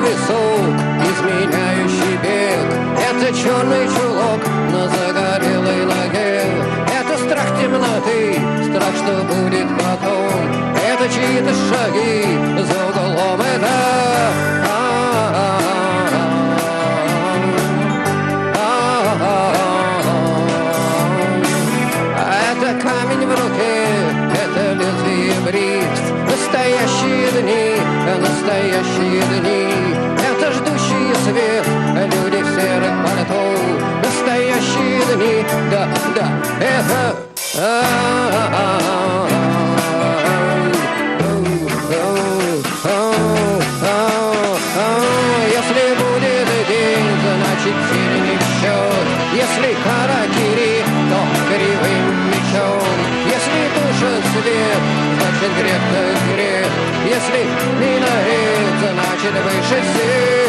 висок, изменяющий бег. Это черный чулок на загорелой ноге. Это страх темноты, страх, что будет потом. Это чьи-то шаги за углом. Это камень в руке, это лезвие бритв. Настоящие дни, настоящие дни. Это ждущие свет, люди в серых пальто. Настоящие дни, да, да, это... Если будет день, значит силе не в счет. Если харакири, то кривым мечом. Если душит свет, значит грех так грех. Если минарет, значит выше всех.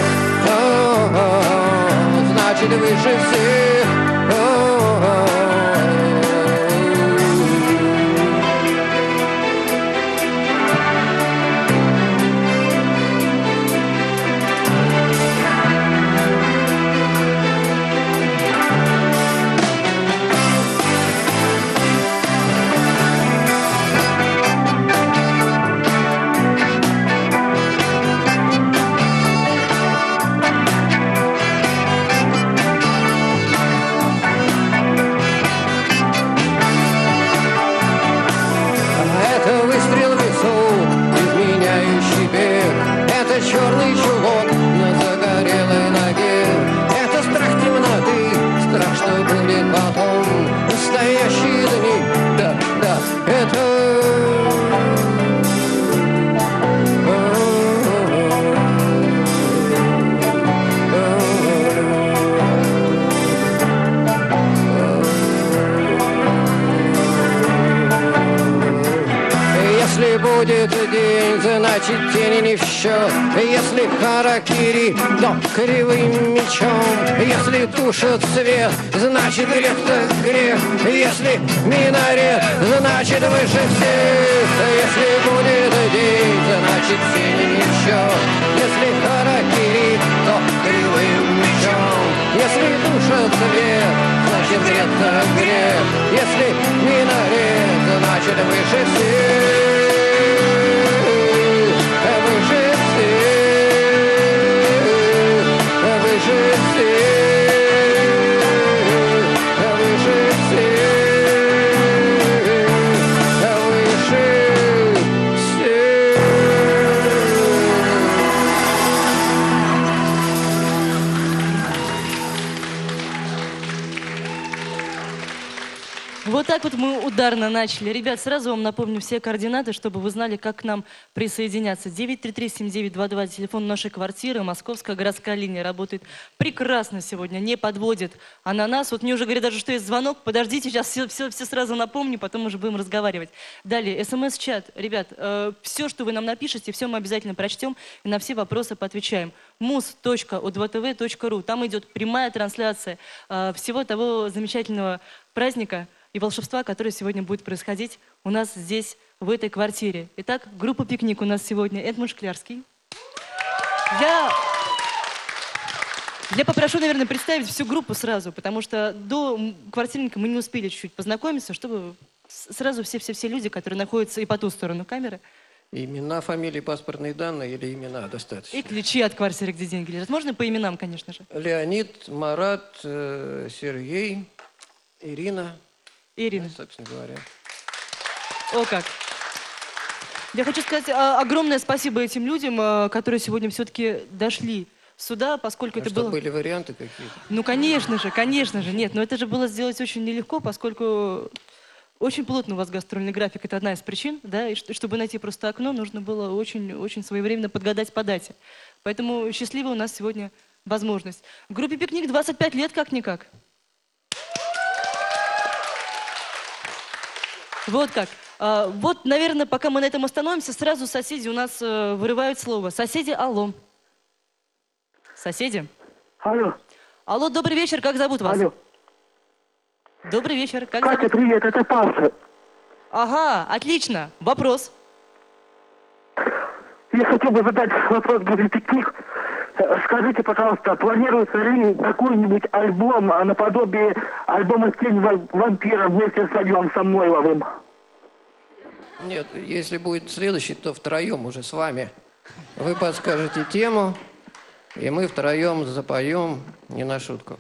Значит выше всех. Черный чулок на загорелой ноге. Это страх темноты, страх, что будет потом. Настоящие дни, да, да, это... Если будет день, значит тени не в счет. Если харакири, то кривым мечом. Если тушит свет, значит грех так грех. Если минарет, значит выше всех. Если будет день, значит тени не в счет. Если харакири, то кривым мечом. Если тушит свет, значит грех так грех. Если минарет, значит выше всех. Вот так вот мы ударно начали. Ребят, сразу вам напомню все координаты, чтобы вы знали, как к нам присоединяться. 933-7922, телефон нашей квартиры, московская городская линия работает прекрасно сегодня, не подводит. А на нас, вот мне уже говорят даже, что есть звонок, подождите, сейчас все сразу напомню, потом уже будем разговаривать. Далее, смс-чат. Ребят, все, что вы нам напишете, все мы обязательно прочтем и на все вопросы поотвечаем. mus.odvtv.ru, там идет прямая трансляция всего того замечательного праздника и волшебства, которое сегодня будет происходить у нас здесь, в этой квартире. Итак, группа «Пикник» у нас сегодня. Эдмунд Шклярский. Я попрошу, наверное, представить всю группу сразу, потому что до квартирника мы не успели чуть-чуть познакомиться, чтобы сразу все люди, которые находятся и по ту сторону камеры. Имена, фамилии, паспортные данные или имена достаточно? И ключи от квартиры, где деньги лежат. Можно по именам, конечно же? Леонид, Марат, Сергей, Ирина. Ирина. Ну, собственно говоря. О как! Я хочу сказать огромное спасибо этим людям, которые сегодня все-таки дошли сюда, поскольку это было... были варианты какие-то? Ну, конечно же. Нет, но это же было сделать очень нелегко, поскольку очень плотно у вас гастрольный график. Это одна из причин, да, и чтобы найти просто окно, нужно было очень своевременно подгадать по дате. Поэтому счастливая у нас сегодня возможность. Группе «Пикник» 25 лет как-никак. Вот как. Вот, наверное, пока мы на этом остановимся, сразу соседи у нас вырывают слово. Соседи, алло. Соседи? Алло. Алло, добрый вечер, как зовут вас? Алло. Добрый вечер, как Катя, зовут? привет, это Паша. Ага, отлично. Вопрос. Я хотел бы задать вопрос группе «Пикник». Скажите, пожалуйста, планируется ли какой-нибудь альбом наподобие альбома «Тень вампира» вместе с Владимиром Самойловым? Нет, если будет следующий, то втроем уже с вами. Вы подскажете тему, и мы втроем запоем не на шутку.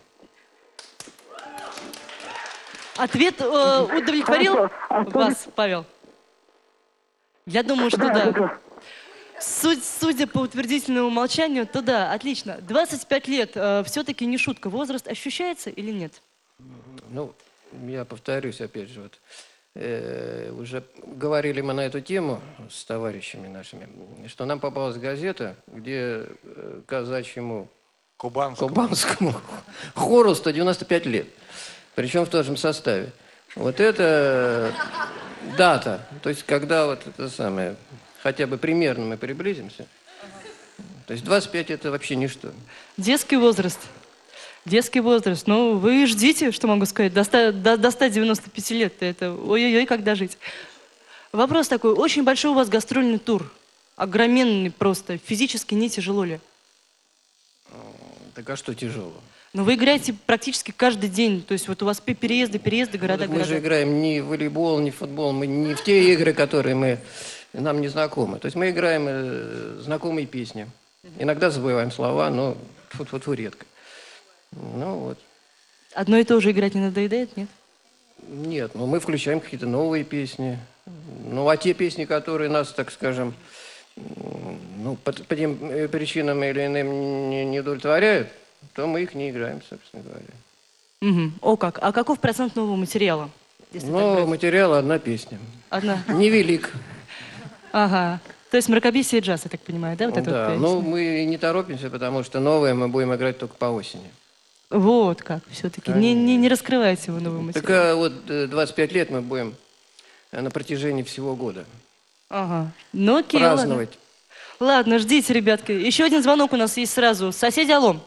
Ответ удовлетворил Хорошо. А что вас, Павел? Я думаю, что да. Судя по утвердительному молчанию, то да, отлично. 25 лет, все-таки не шутка. Возраст ощущается или нет? Ну, я повторюсь опять же, вот, уже говорили мы на эту тему с товарищами нашими, что нам попалась газета, где казачьему кубанскому хору 195 лет, причем в том же составе. Вот это дата, то есть когда вот это самое, хотя бы примерно мы приблизимся, то есть 25 это вообще ничто. Детский возраст. Детский возраст. Ну, вы ждите, что могу сказать, до 195 лет. Это ой-ой-ой, как дожить. Вопрос такой. Очень большой у вас гастрольный тур. Огроменный просто. Физически не тяжело ли? Так а что тяжело? Но вы играете практически каждый день. То есть вот у вас переезды, города, Мы же города. играем не в волейбол, не в футбол, мы не в те игры, которые нам не знакомы. То есть мы играем знакомые песни. Иногда забываем слова, но тьфу-тьфу-тьфу редко. Ну вот. Одно и то же играть не надоедает, нет? Нет, но мы включаем какие-то новые песни. Ну, а те песни, которые нас, так скажем, ну, по тем причинам или иным не удовлетворяют, то мы их не играем, собственно говоря. Угу. О как. А каков процент нового материала? Если так Но брать? материала одна песня. Одна. Невелик. Ага. То есть мракобесие и джаз, я так понимаю, да? Вот это Да, вот ну песня? мы не торопимся, потому что новое мы будем играть только по осени. Вот как, все-таки. Не раскрывайте его новый Так материал. вот 25 лет мы будем на протяжении всего года Ага. Ну окей, праздновать. Ладно, ждите, ребятки. Еще один звонок у нас есть сразу. Соседи, алло.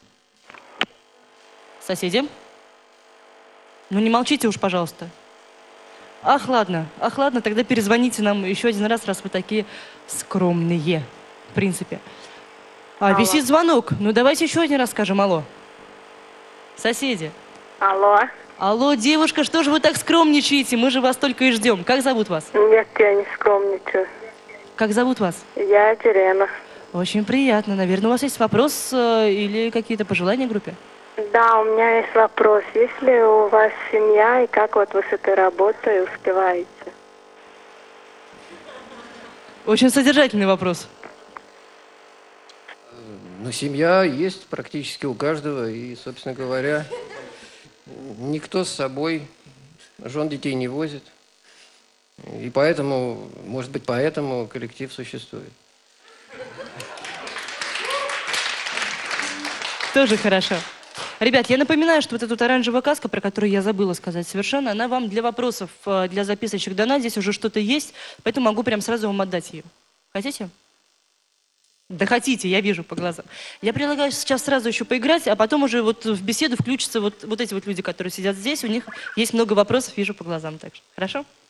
Соседи? Ну не молчите уж, пожалуйста. Ах, ладно, тогда перезвоните нам еще один раз вы такие скромные, в принципе. Алло. Висит звонок. Ну давайте еще один раз скажем алло. Соседи. Алло. Алло, девушка, что же вы так скромничаете? Мы же вас только и ждем. Как зовут вас? Нет, я не скромничаю. Как зовут вас? Я Терена. Очень приятно. Наверное, у вас есть вопрос или какие-то пожелания группе? Да, у меня есть вопрос. Есть ли у вас семья и как вот вы с этой работой успеваете? Очень содержательный вопрос. Но семья есть практически у каждого, и, собственно говоря, никто с собой жен детей не возит. И поэтому, может быть, поэтому коллектив существует. Тоже хорошо. Ребят, я напоминаю, что вот эта вот оранжевая каска, про которую я забыла сказать совершенно, она вам для вопросов, для записочек дана. Здесь уже что-то есть, поэтому могу прям сразу вам отдать ее. Хотите? Да хотите, я вижу по глазам. Я предлагаю сейчас сразу еще поиграть, а потом уже вот в беседу включатся вот эти вот люди, которые сидят здесь. У них есть много вопросов, вижу по глазам также. Хорошо?